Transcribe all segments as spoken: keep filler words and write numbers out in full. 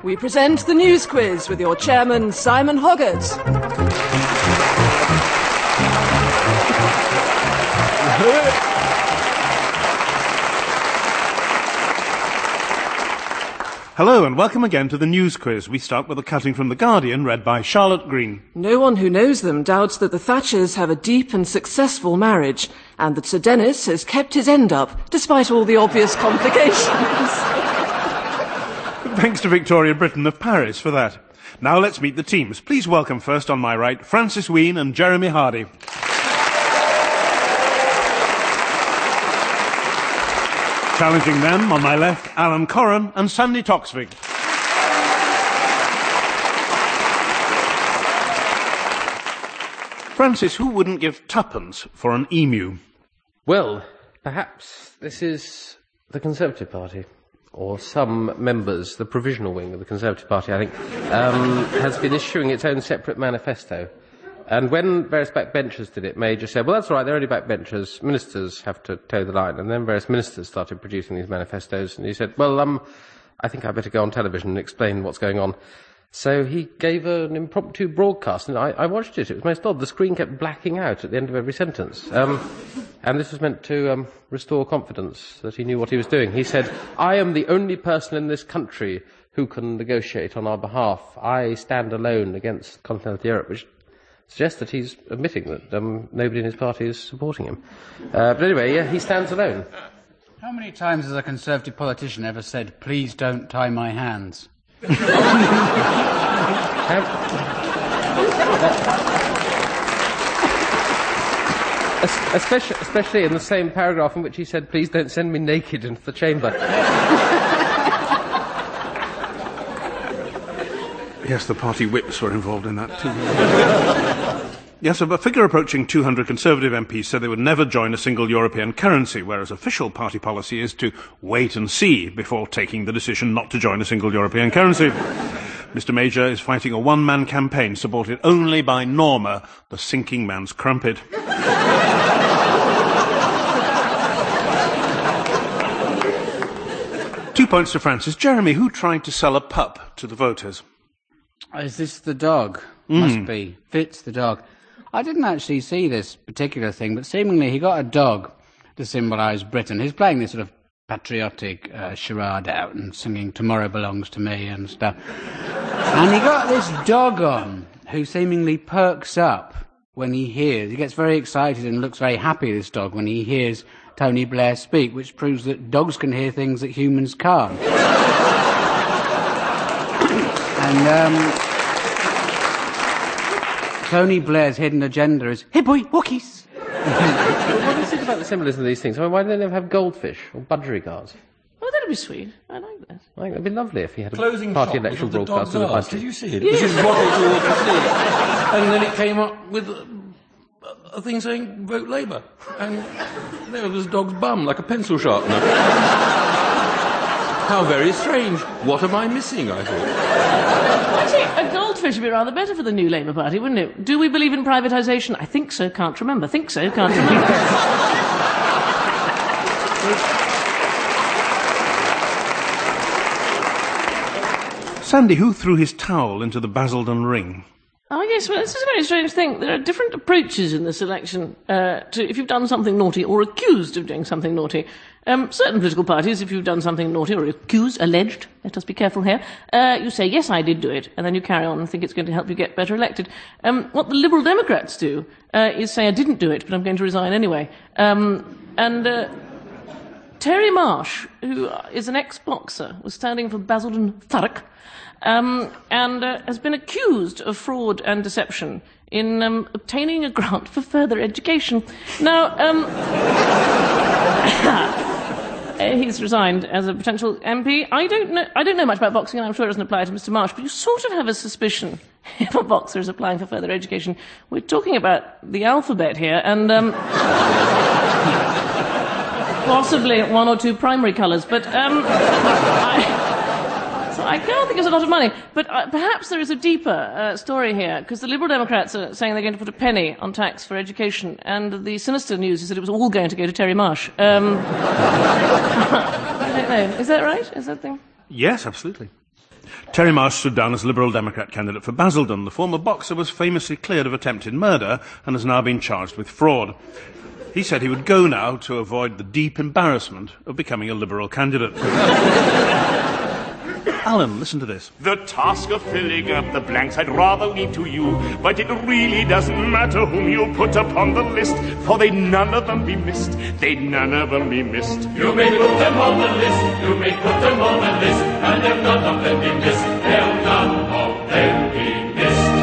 we present the News Quiz with your chairman, Simon Hoggart. Hello and welcome again to the News Quiz. We start with a cutting from The Guardian, read by Charlotte Green. No one who knows them doubts that the Thatchers have a deep and successful marriage, and that Sir Dennis has kept his end up, despite all the obvious complications. Thanks to Victoria Britton of Paris for that. Now let's meet the teams. Please welcome first on my right, Francis Wheen and Jeremy Hardy. Challenging them, on my left, Alan Corran and Sandy Toksvig. Francis, who wouldn't give tuppence for an emu? Well, perhaps this is the Conservative Party, or some members, the provisional wing of the Conservative Party, I think, um, has been issuing its own separate manifesto. And when various backbenchers did it, May just said, well, that's all right, they're only backbenchers, ministers have to toe the line. And then various ministers started producing these manifestos, and he said, well, um, I think I better go on television and explain what's going on. So he gave an impromptu broadcast, and I, I watched it. It was most odd. The screen kept blacking out at the end of every sentence. Um, and this was meant to um, restore confidence that he knew what he was doing. He said, I am the only person in this country who can negotiate on our behalf. I stand alone against continental Europe, which suggests that he's admitting that um, nobody in his party is supporting him. Uh, but anyway, yeah, he stands alone. How many times has a Conservative politician ever said, please don't tie my hands? um, especially, especially in the same paragraph in which he said, please don't send me naked into the chamber. Yes, the party whips were involved in that too. Yes, a figure approaching two hundred Conservative M Ps said they would never join a single European currency, whereas official party policy is to wait and see before taking the decision not to join a single European currency. Mister Major is fighting a one-man campaign supported only by Norma, the sinking man's crumpet. Two points to Francis. Jeremy, who tried to sell a pup to the voters? Is this the dog? Mm. Must be. Fitz the dog. I didn't actually see this particular thing, but seemingly he got a dog to symbolise Britain. He's playing this sort of patriotic uh, charade out and singing Tomorrow Belongs to Me and stuff. And he got this dog on who seemingly perks up when he hears. He gets very excited and looks very happy, this dog, when he hears Tony Blair speak, which proves that dogs can hear things that humans can't. And um, Tony Blair's hidden agenda is, hey boy, walkies. What is it about the symbolism of these things? I mean, why do they never have goldfish or budgerigars? Oh, that'd be sweet. I like that. I think it'd be lovely if he had a Closing party shot electoral was of the broadcast of the dog's arse. budget. Did you see it? It was just waddled towards the sea. And then it came up with a, a thing saying, vote Labour. And there was the dog's bum, like a pencil sharpener. How very strange. What am I missing, I thought. Actually, a goldfish would be rather better for the new Labour Party, wouldn't it? Do we believe in privatisation? I think so, can't remember. Think so, can't remember. Sandy, who threw his towel into the Basildon ring? Oh, yes, well, this is a very strange thing. There are different approaches in this election uh, to if you've done something naughty or accused of doing something naughty. Um, certain political parties, if you've done something naughty or accused, alleged, let us be careful here, uh, you say, yes, I did do it, and then you carry on and think it's going to help you get better elected. Um, what the Liberal Democrats do uh, is say, I didn't do it, but I'm going to resign anyway. Um, and uh, Terry Marsh, who is an ex-boxer, was standing for Basildon Thurrock, Um, and uh, has been accused of fraud and deception in um, obtaining a grant for further education. Now, um, he's resigned as a potential M P. I don't know. I don't know much about boxing, and I'm sure it doesn't apply to Mister Marsh. But you sort of have a suspicion if a boxer is applying for further education. We're talking about the alphabet here, and um, possibly one or two primary colours. But um, I. I can't think it's a lot of money, but uh, perhaps there is a deeper uh, story here, because the Liberal Democrats are saying they're going to put a penny on tax for education, and the sinister news is that it was all going to go to Terry Marsh. Um, I don't know. Is that right? Is that thing? Yes, absolutely. Terry Marsh stood down as Liberal Democrat candidate for Basildon. The former boxer was famously cleared of attempted murder and has now been charged with fraud. He said he would go now to avoid the deep embarrassment of becoming a Liberal candidate. Alan, listen to this. The task of filling up the blanks I'd rather leave to you, but it really doesn't matter whom you put upon the list, for they'd none of them be missed, they'd none of them be missed. You may put them on the list, you may put them on the list, and they'll none of them be missed, they'll none of them be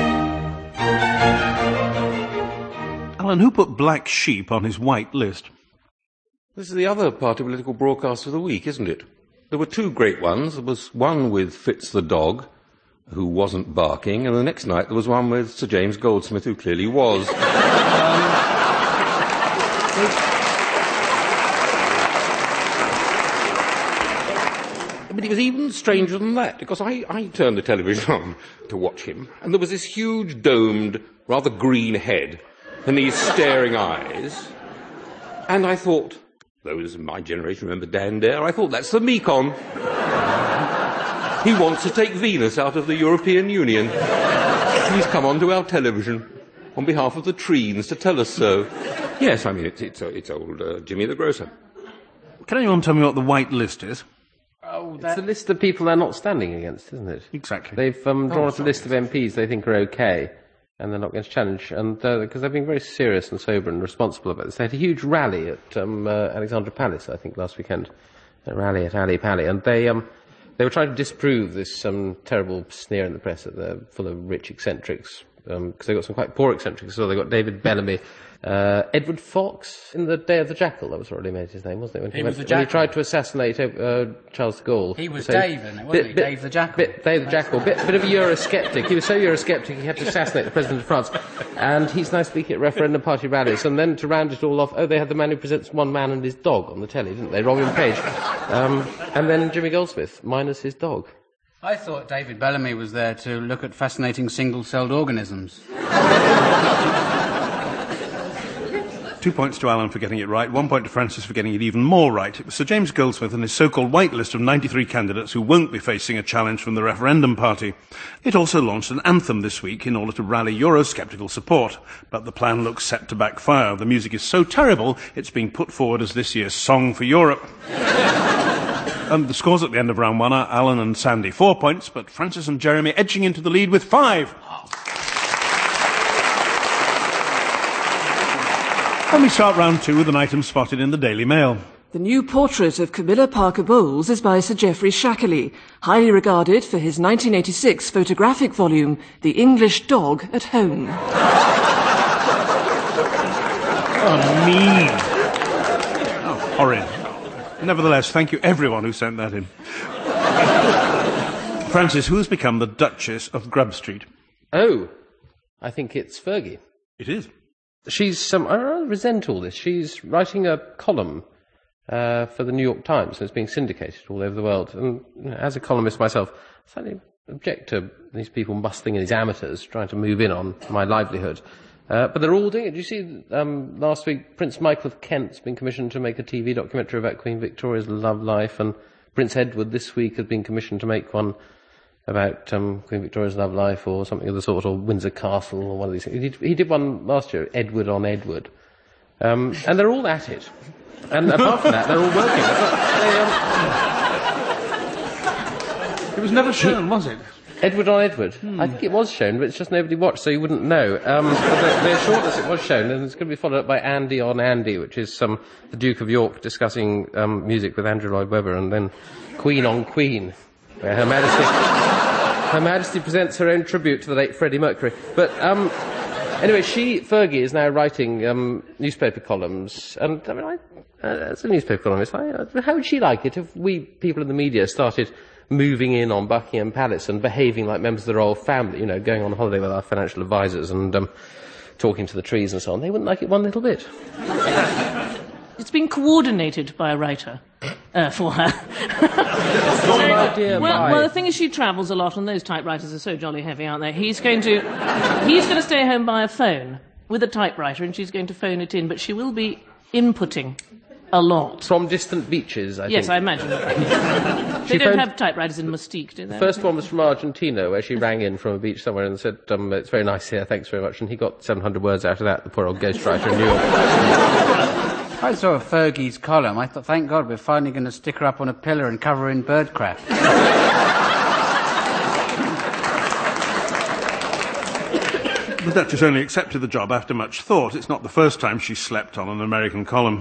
missed. Alan, who put Black Sheep on his white list? This is the other party political broadcast of the week, isn't it? There were two great ones. There was one with Fitz the dog, who wasn't barking, and the next night there was one with Sir James Goldsmith, who clearly was. um, but it was even stranger than that, because I, I turned the television on to watch him, and there was this huge, domed, rather green head, and these staring eyes, and I thought, those in my generation remember Dan Dare, I thought, that's the Mekong. He wants to take Venus out of the European Union. He's come onto our television on behalf of the Treens to tell us so. Yes, I mean, it's, it's, it's old uh, Jimmy the Grocer. Can anyone tell me what the white list is? Oh, It's the list of people they're not standing against, isn't it? Exactly. They've um, drawn Oh, up a list of M Ps they think are okay, and they're not going to challenge, and because uh, they've been very serious and sober and responsible about this. They had a huge rally at um, uh, Alexandra Palace, I think, last weekend. A rally at Ali Pali, and they um, they were trying to disprove this um, terrible sneer in the press that they're full of rich eccentrics, because um, they've got some quite poor eccentrics. So they've got David Bellamy, uh, Edward Fox in The Day of the Jackal. That was what he made his name, wasn't it? When He he, was went, the when he Jackal. tried to assassinate uh, Charles de Gaulle. He was So- Dave, in it, wasn't he? Dave the Jackal. Bit, Dave the Jackal. Bit, bit of a Eurosceptic. He was so Eurosceptic he had to assassinate the President of France. And he's now speaking at referendum party rallies. And then to round it all off, oh, they had the man who presents One Man and His Dog on the telly, didn't they? Robin Page. Um, and then Jimmy Goldsmith, minus his dog. I thought David Bellamy was there to look at fascinating single-celled organisms. Two points to Alan for getting it right, one point to Francis for getting it even more right. It was Sir James Goldsmith and his so-called white list of ninety-three candidates who won't be facing a challenge from the referendum party. It also launched an anthem this week in order to rally Eurosceptical support, but the plan looks set to backfire. The music is so terrible, it's being put forward as this year's Song for Europe. And the scores at the end of round one are Alan and Sandy, four points, but Francis and Jeremy edging into the lead with five. And we start round two with an item spotted in the Daily Mail. The new portrait of Camilla Parker Bowles is by Sir Geoffrey Shackley, highly regarded for his nineteen eighty-six photographic volume, The English Dog at Home. Oh, mean. Oh, horrid. Nevertheless, thank you everyone who sent that in. Francis, who has become the Duchess of Grub Street? Oh, I think it's Fergie. It is. She's, um, I rather resent all this. She's writing a column uh, for the New York Times, and it's being syndicated all over the world. And you know, as a columnist myself, I slightly object to these people busting in, these amateurs trying to move in on my livelihood. Uh, but they're all doing it. Did you see um, last week Prince Michael of Kent's been commissioned to make a T V documentary about Queen Victoria's love life, and Prince Edward this week has been commissioned to make one about um, Queen Victoria's love life or something of the sort, or Windsor Castle or one of these things. He did, he did one last year, Edward on Edward. Um, and they're all at it. And apart from that, they're all working. They, um, It was never shown, was it? Edward on Edward. Hmm. I think it was shown, but it's just nobody watched, so you wouldn't know. Um, but they, they assured us it was shown, and it's going to be followed up by Andy on Andy, which is um, the Duke of York discussing um, music with Andrew Lloyd Webber, and then Queen on Queen, where Her Majesty... Her Majesty presents her own tribute to the late Freddie Mercury. But, um, anyway, she, Fergie, is now writing um, newspaper columns. And, I mean, I, uh, as a newspaper columnist, I, uh, how would she like it if we, people in the media, started moving in on Buckingham Palace and behaving like members of the royal family, you know, going on holiday with our financial advisors and um, talking to the trees and so on? They wouldn't like it one little bit. It's been coordinated by a writer uh, for her. Not an idea well, by... well, the thing is, she travels a lot, and those typewriters are so jolly heavy, aren't they? He's going to, he's going to stay home by a phone with a typewriter, and she's going to phone it in, but she will be inputting a lot. From distant beaches, I yes, think. I imagine. They She don't phoned- have typewriters in Mystique, do they? The first one was from Argentina, where she rang in from a beach somewhere and said, um, it's very nice here, thanks very much. And he got seven hundred words out of that, the poor old ghostwriter in New York. I saw Fergie's column. I thought, thank God, we're finally going to stick her up on a pillar and cover her in birdcraft. The Duchess only accepted the job after much thought. It's not the first time she slept on an American column.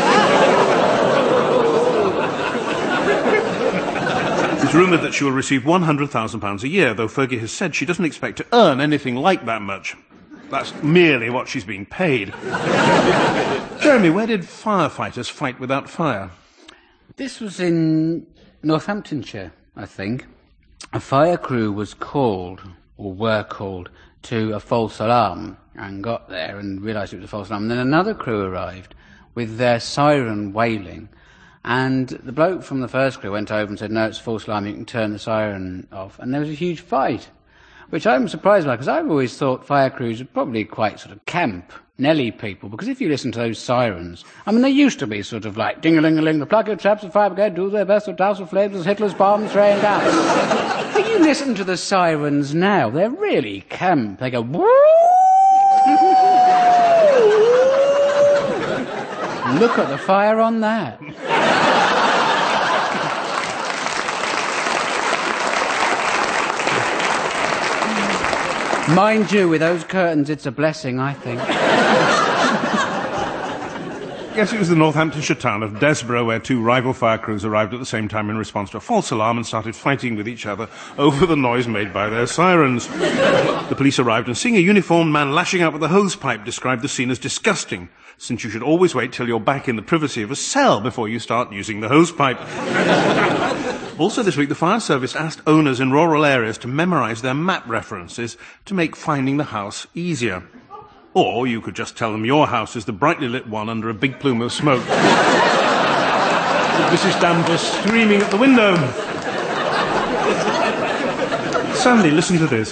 It's rumoured that she will receive one hundred thousand pounds a year, though Fergie has said she doesn't expect to earn anything like that much. That's merely what she's being paid. Jeremy, where did firefighters fight without fire? This was in Northamptonshire, I think. A fire crew was called, or were called, to a false alarm and got there and realised it was a false alarm. And then another crew arrived with their siren wailing. And the bloke from the first crew went over and said, no, it's a false alarm, you can turn the siren off. And there was a huge fight, which I'm surprised by, because I've always thought fire crews are probably quite sort of camp, Nelly people, because if you listen to those sirens, I mean, they used to be sort of like, ding-a-ling-a-ling, the plug your traps, the fire brigade do their best to douse the flames as Hitler's bombs rain down. But you listen to the sirens now, they're really camp. They go, woo! Look at the fire on that. Mind you, with those curtains, it's a blessing, I think. Yes, it was the Northamptonshire town of Desborough where two rival fire crews arrived at the same time in response to a false alarm and started fighting with each other over the noise made by their sirens. The police arrived and seeing a uniformed man lashing out with a hose pipe described the scene as disgusting, since you should always wait till you're back in the privacy of a cell before you start using the hose pipe. Also this week, the fire service asked owners in rural areas to memorise their map references to make finding the house easier. Or you could just tell them your house is the brightly lit one under a big plume of smoke. With Missus Danvers screaming at the window. Sandy, listen to this.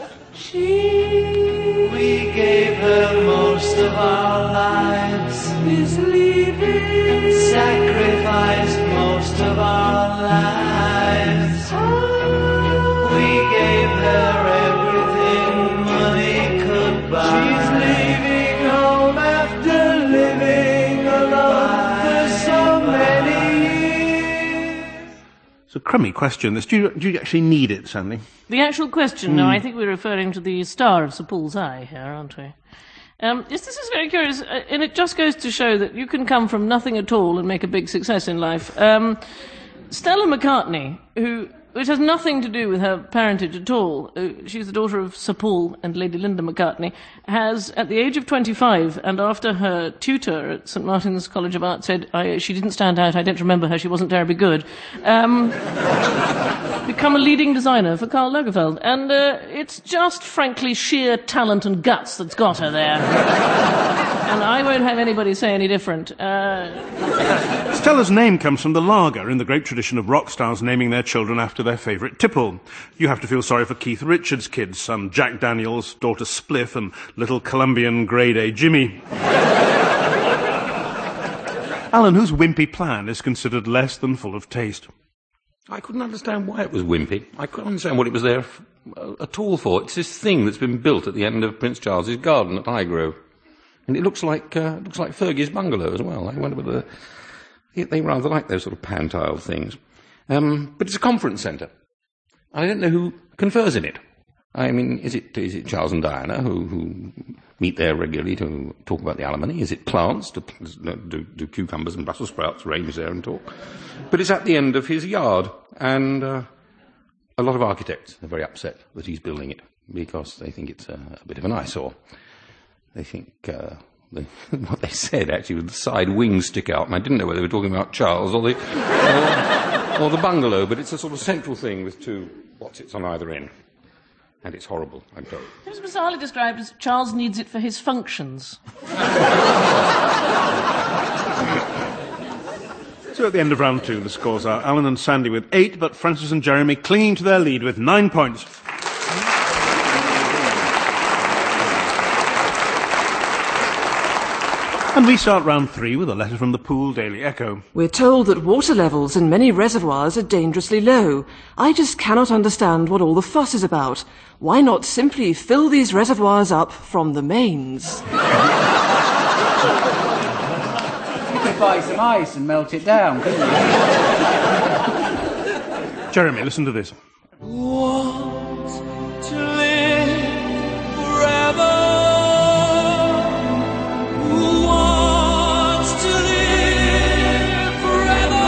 She, we gave her most of our lives, is leaving, sacrificed most of our lives. We gave her everything money could buy. She's leaving home after living alone for so many years. It's a crummy question, this. Do you, do you actually need it, Sandy? The actual question, no, I think we're referring to the star of Sir Paul's Eye here, aren't we? Um, yes, this is very curious, uh, and it just goes to show that you can come from nothing at all and make a big success in life. Um, Stella McCartney, who, which has nothing to do with her parentage at all, uh, she's the daughter of Sir Paul and Lady Linda McCartney, has, at the age of twenty-five, and after her tutor at St Martin's College of Art said I, she didn't stand out, I don't remember her, she wasn't terribly good, um, become a leading designer for Karl Lagerfeld. And uh, it's just, frankly, sheer talent and guts that's got her there. And I won't have anybody say any different. Uh... Stella's name comes from the lager, in the great tradition of rock stars naming their children after their favourite tipple. You have to feel sorry for Keith Richards' kids, son Jack Daniels, daughter Spliff, and little Colombian grade A Jimmy. Alan, whose wimpy plan is considered less than full of taste? I couldn't understand why it was wimpy. I couldn't understand what it was there f- uh, at all for. It's this thing that's been built at the end of Prince Charles's garden at Highgrove. And it looks like uh, looks like Fergie's bungalow as well. I wonder whether they, they rather like those sort of pan-tile things. Um, but it's a conference centre. I don't know who confers in it. I mean, is it is it Charles and Diana who, who meet there regularly to talk about the alimony? Is it plants? Do, do, do cucumbers and Brussels sprouts range there and talk? But it's at the end of his yard, and uh, a lot of architects are very upset that he's building it because they think it's a, a bit of an eyesore. They think uh, the, what they said actually was the side wings stick out, and I didn't know whether they were talking about Charles or the or, or the bungalow, but it's a sort of central thing with two what's-its on either end. And it's horrible, I'm told. It was bizarrely described as Charles needs it for his functions. So at the end of round two, the scores are Alan and Sandy with eight, but Francis and Jeremy clinging to their lead with nine points. And we start round three with a letter from the Poole Daily Echo. We're told that water levels in many reservoirs are dangerously low. I just cannot understand what all the fuss is about. Why not simply fill these reservoirs up from the mains? You could buy some ice and melt it down, couldn't you? Jeremy, listen to this. Want to live forever. Who wants to live forever?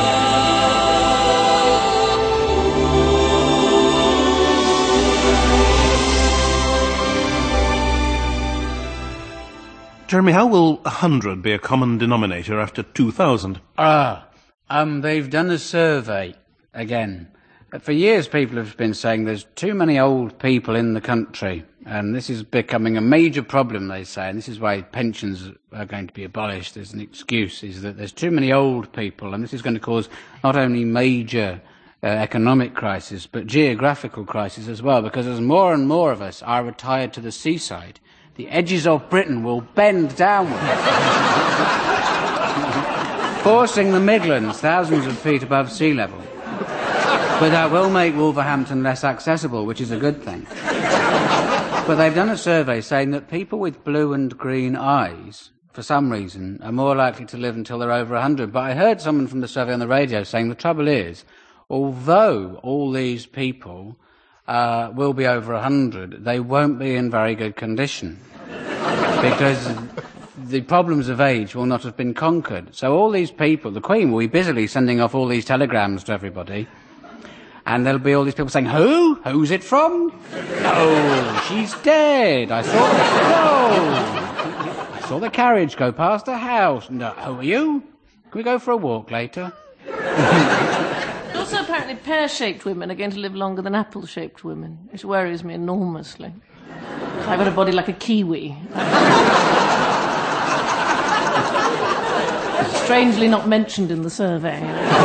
Jeremy, how will a hundred be a common denominator after two thousand? Ah, um, they've done a survey again. For years, people have been saying there's too many old people in the country, and this is becoming a major problem, they say, and this is why pensions are going to be abolished as an excuse, is that there's too many old people, and this is going to cause not only major uh, economic crisis, but geographical crisis as well, because as more and more of us are retired to the seaside, the edges of Britain will bend downward, forcing the Midlands thousands of feet above sea level. But that will make Wolverhampton less accessible, which is a good thing. But they've done a survey saying that people with blue and green eyes, for some reason, are more likely to live until they're over one hundred. But I heard someone from the survey on the radio saying the trouble is, although all these people uh, will be over one hundred, they won't be in very good condition. Because the problems of age will not have been conquered. So all these people, the Queen will be busily sending off all these telegrams to everybody. And there'll be all these people saying, who? Who's it from? No, she's dead. I saw the, no. I saw the carriage go past the house. No, who are you? Can we go for a walk later? Also, apparently, pear-shaped women are going to live longer than apple-shaped women, which worries me enormously. I've got a body like a kiwi. Strangely not mentioned in the survey.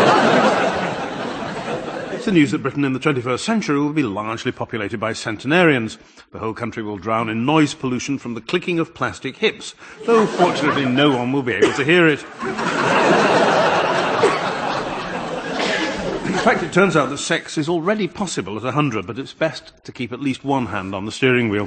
It's the news that Britain in the twenty-first century will be largely populated by centenarians. The whole country will drown in noise pollution from the clicking of plastic hips, though fortunately no one will be able to hear it. In fact, it turns out that sex is already possible at one hundred, but it's best to keep at least one hand on the steering wheel.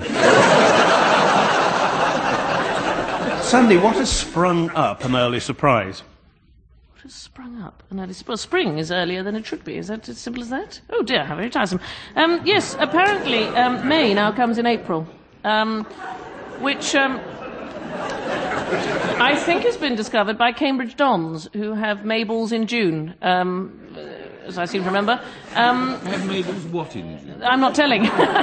Sandy, what has sprung up an early surprise? What has sprung up an early surprise? Well, spring is earlier than it should be. Is that as simple as that? Oh dear, how very tiresome. Um, yes, apparently um, May now comes in April, um, which um, I think has been discovered by Cambridge Dons, who have Mayballs in June. Um, as I seem to remember. Um, Have Mabel's what in June? I'm not telling.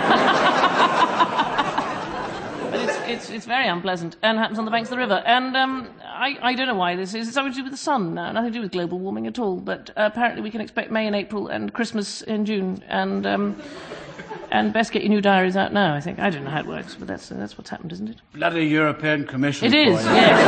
But it's, it's, it's very unpleasant and happens on the banks of the river. And um, I, I don't know why this is. It's something to do with the sun now, nothing to do with global warming at all. But uh, apparently we can expect May and April and Christmas in June. And um, and best get your new diaries out now, I think. I don't know how it works, but that's, uh, that's what's happened, isn't it? Bloody European Commission. It is, boy.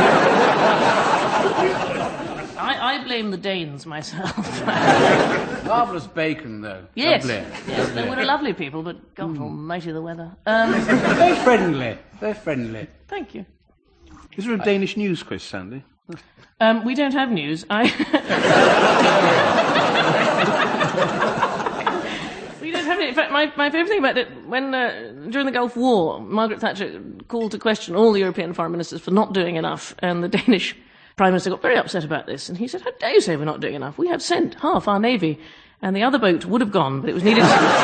yes. I, I blame the Danes myself. Marvellous bacon, though. Yes, Lovely. yes, they were lovely people, but God mm. almighty the weather. Um, Very friendly, very friendly. Thank you. Is there a Danish news quiz, Sandy? Um, we don't have news. I... we don't have it. In fact, my, my favourite thing about it, when uh, during the Gulf War, Margaret Thatcher called to question all the European foreign ministers for not doing enough, and the Danish Prime Minister got very upset about this, and he said, how dare you say we're not doing enough? We have sent half our navy, and the other boat would have gone, but it was needed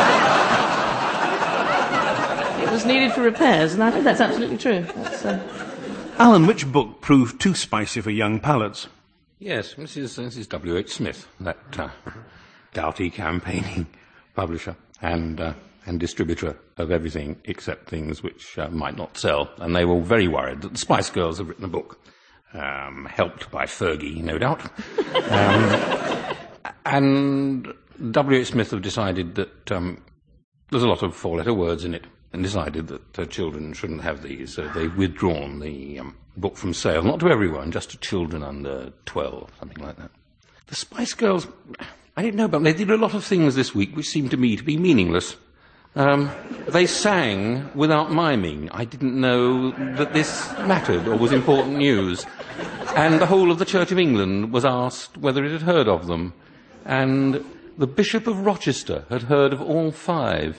it was needed for repairs, and I think that's absolutely true. That's, uh... Alan, which book proved too spicy for young palates? Yes, this is, this is W H Smith, that uh, doughty campaigning publisher and, uh, and distributor of everything except things which uh, might not sell, and they were very worried that the Spice Girls have written a book. Um, helped by Fergie, no doubt. Um, and W H Smith have decided that um, there's a lot of four-letter words in it, and decided that uh, children shouldn't have these. So they've withdrawn the um, book from sale, not to everyone, just to children under twelve, something like that. The Spice Girls, I didn't know about them. They did a lot of things this week which seemed to me to be meaningless. Um, They sang without miming. I didn't know that this mattered or was important news. And the whole of the Church of England was asked whether it had heard of them. And the Bishop of Rochester had heard of all five.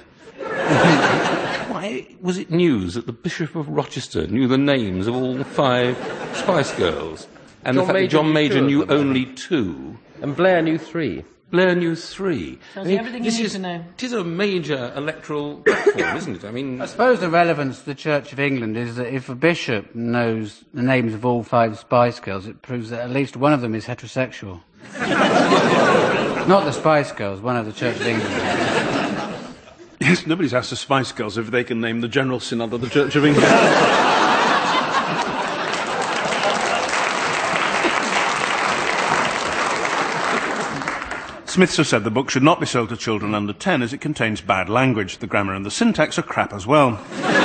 Why was it news that the Bishop of Rochester knew the names of all five Spice Girls? And John the fact Major that John knew Major two of knew them. only two. And Blair knew three. Blair knew three. Tells you everything you this need is, to know. It is a major electoral platform, isn't it? I mean, I suppose the relevance to the Church of England is that if a bishop knows the names of all five Spice Girls, it proves that at least one of them is heterosexual. Not the Spice Girls, one of the Church of England. Yes, nobody's asked the Spice Girls if they can name the General Synod of the Church of England. Smiths have said the book should not be sold to children under ten as it contains bad language. The grammar and the syntax are crap as well.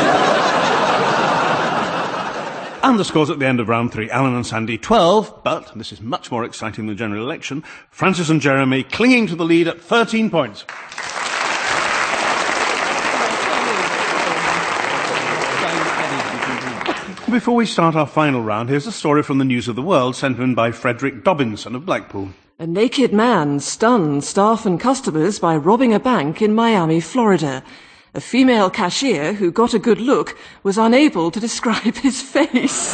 And the scores at the end of round three, Alan and Sandy twelve, but, and this is much more exciting than the general election, Francis and Jeremy clinging to the lead at thirteen points. Before we start our final round, here's a story from the News of the World sent in by Frederick Dobinson of Blackpool. A naked man stunned staff and customers by robbing a bank in Miami, Florida. A female cashier who got a good look was unable to describe his face.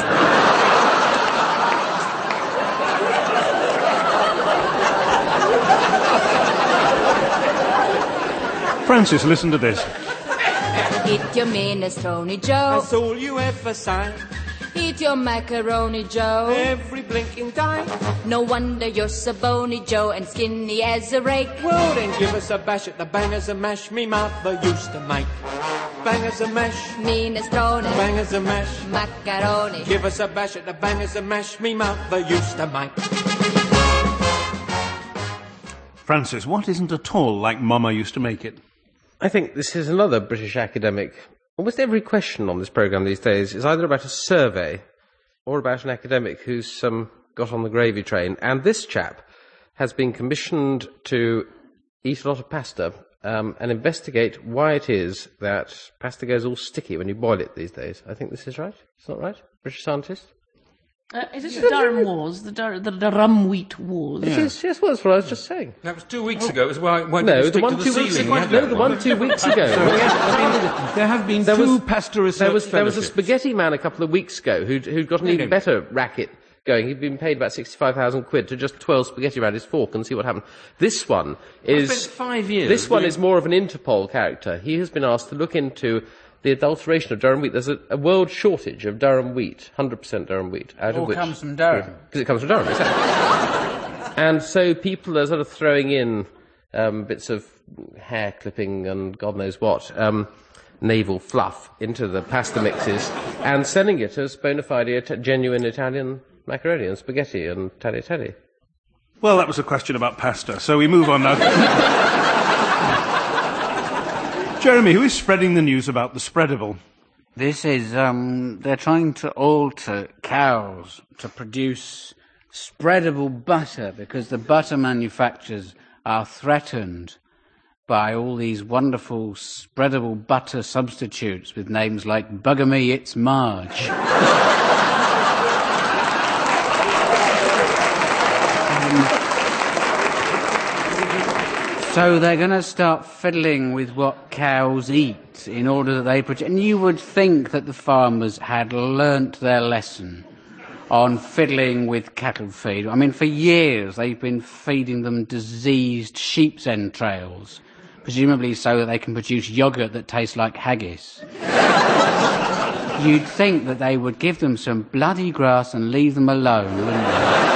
Francis, listen to this. Eat your minestrone, Joe. That's all you ever say. Eat your macaroni, Joe. Every blinking day. No wonder you're so bony, Joe, and skinny as a rake. Well, then give us a bash at the bangers and mash me mother used to make. Bangers and mash. Minestrone. Bangers and mash. Macaroni. Give us a bash at the bangers and mash me mother used to make. Francis, what isn't at all like Mama used to make it? I think this is another British academic. Almost every question on this programme these days is either about a survey or about an academic who's um, got on the gravy train. And this chap has been commissioned to eat a lot of pasta um, and investigate why it is that pasta goes all sticky when you boil it these days. I think this is right. It's not right? British scientist? Uh, is it the Durham Wars? The, Dur- the Durham Wheat Wars? It is, yes, well, that's what I was just saying. that was two weeks ago. It was why, why did No, you the stick one to the two weeks ceiling? ago. You had No, that the one two weeks ago. There have been There two was- pasta research There was, there was a fellowships. spaghetti man a couple of weeks ago who'd, who'd got an even better racket going. He'd been paid about sixty-five thousand quid to just twirl spaghetti around his fork and see what happened. This one is... spent five years This one doing- is more of an Interpol character. He has been asked to look into the adulteration of Durham wheat. There's a, a world shortage of Durham wheat, one hundred percent Durham wheat. Out All of which, comes from Durham. Because it comes from Durham, exactly. And so people are sort of throwing in um, bits of hair clipping and God knows what, um, naval fluff into the pasta mixes and selling it as bona fide It- genuine Italian macaroni and spaghetti and tagliatelle. Well, that was a question about pasta, so we move on now. Jeremy, who is spreading the news about the spreadable? This is, um, they're trying to alter cows to produce spreadable butter because the butter manufacturers are threatened by all these wonderful spreadable butter substitutes with names like Bugger Me, It's Marge. So they're going to start fiddling with what cows eat in order that they produce. And you would think that the farmers had learnt their lesson on fiddling with cattle feed. I mean, for years they've been feeding them diseased sheep's entrails, presumably so that they can produce yoghurt that tastes like haggis. You'd think that they would give them some bloody grass and leave them alone, wouldn't they?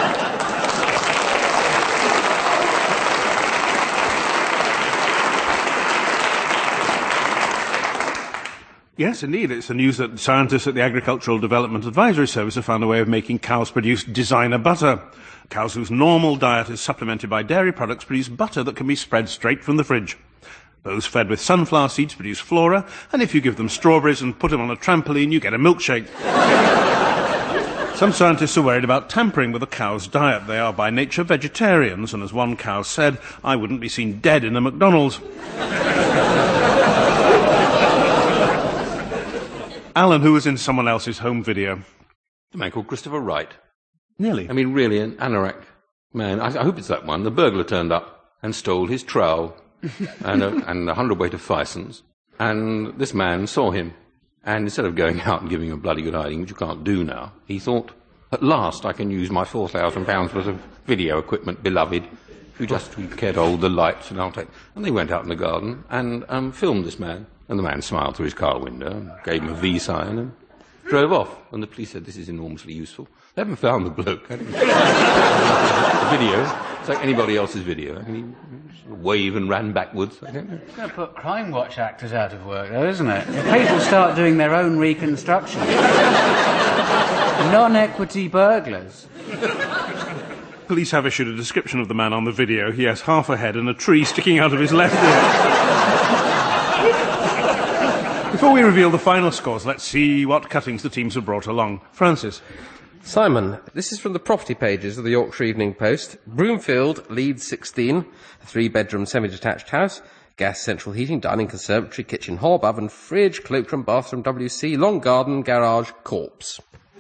Yes, indeed. It's the news that scientists at the Agricultural Development Advisory Service have found a way of making cows produce designer butter. Cows whose normal diet is supplemented by dairy products produce butter that can be spread straight from the fridge. Those fed with sunflower seeds produce flora, and if you give them strawberries and put them on a trampoline, you get a milkshake. Some scientists are worried about tampering with a cow's diet. They are by nature vegetarians, and as one cow said, I wouldn't be seen dead in a McDonald's. Alan, who was in someone else's home video? A man called Christopher Wright. Nearly. I mean, really, an anorak man. I, I hope it's that one. The burglar turned up and stole his trowel and a, and a hundredweight of Fisons. And this man saw him. And instead of going out and giving him a bloody good hiding, which you can't do now, he thought, at last I can use my four thousand pounds worth of video equipment, beloved. If you just care to hold the lights, and I'll take... And they went out in the garden and um, filmed this man. And the man smiled through his car window and gave him a V sign and drove off. And the police said, this is enormously useful. They haven't found the bloke. The video, it's like anybody else's video. And he sort of waved and ran backwards. I don't know. It's going to put Crime Watch actors out of work, though, isn't it? If people start doing their own reconstruction. Non-equity burglars. Police have issued a description of the man on the video. He has half a head and a tree sticking out of his left ear. Before we reveal the final scores, let's see what cuttings the teams have brought along. Francis. Simon, this is from the property pages of the Yorkshire Evening Post. Broomfield, Leeds sixteen, a three-bedroom semi-detached house, gas central heating, dining conservatory, kitchen hob, oven, fridge, cloakroom, bathroom, W C, long garden, garage, corpse.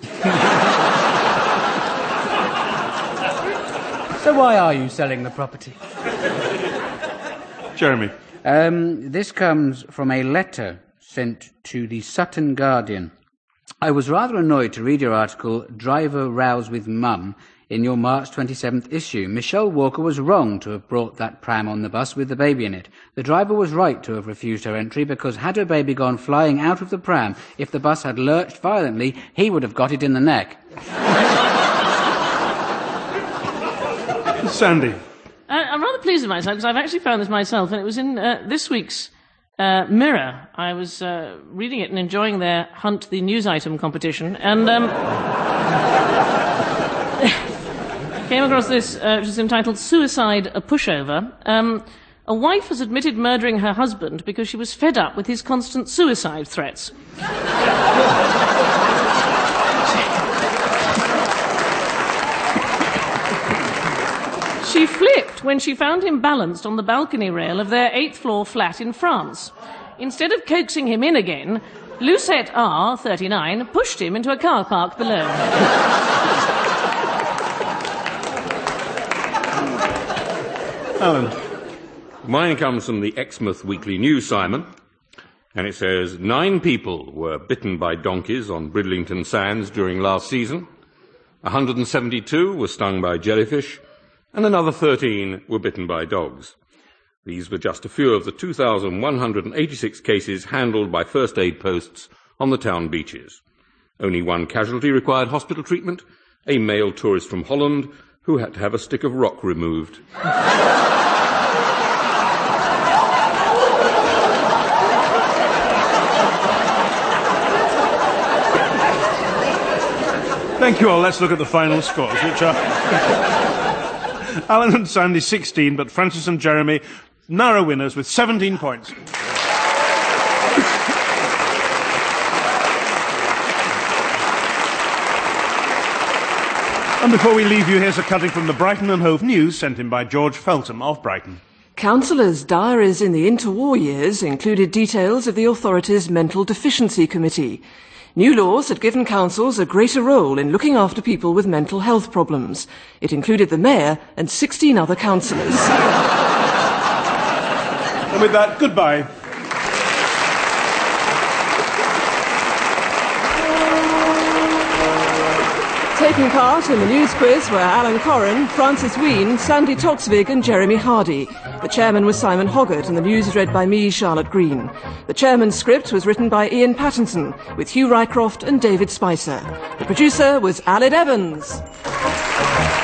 So why are you selling the property? Jeremy. Um, this comes from a letter sent to the Sutton Guardian. I was rather annoyed to read your article, Driver Rows with Mum, in your March twenty-seventh issue. Michelle Walker was wrong to have brought that pram on the bus with the baby in it. The driver was right to have refused her entry because had her baby gone flying out of the pram, if the bus had lurched violently, he would have got it in the neck. Sandy. Uh, I'm rather pleased with myself because I've actually found this myself, and it was in uh, this week's uh, Mirror. I was uh, reading it and enjoying their Hunt the News Item competition, and um, came across this, uh, which is entitled Suicide, a Pushover. Um, a wife has admitted murdering her husband because she was fed up with his constant suicide threats. She flipped when she found him balanced on the balcony rail of their eighth-floor flat in France. Instead of coaxing him in again, Lucette R, thirty-nine, pushed him into a car park below. Alan. Mine comes from the Exmouth Weekly News, Simon, and it says, nine people were bitten by donkeys on Bridlington Sands during last season, one hundred seventy-two were stung by jellyfish, and another thirteen were bitten by dogs. These were just a few of the two thousand one hundred eighty-six cases handled by first aid posts on the town beaches. Only one casualty required hospital treatment, a male tourist from Holland who had to have a stick of rock removed. Thank you all. Let's look at the final scores, which are Alan and Sandy sixteen, but Francis and Jeremy narrow winners with seventeen points. And before we leave you, here's a cutting from the Brighton and Hove News sent in by George Feltham of Brighton. Councillors' diaries in the interwar years included details of the authority's Mental Deficiency Committee. New laws had given councils a greater role in looking after people with mental health problems. It included the mayor and sixteen other councillors. And with that, goodbye. Taking part in the news quiz were Alan Corrin, Francis Ween, Sandy Toksvig and Jeremy Hardy. The chairman was Simon Hoggart and the news was read by me, Charlotte Green. The chairman's script was written by Ian Pattinson with Hugh Rycroft and David Spicer. The producer was Aled Evans.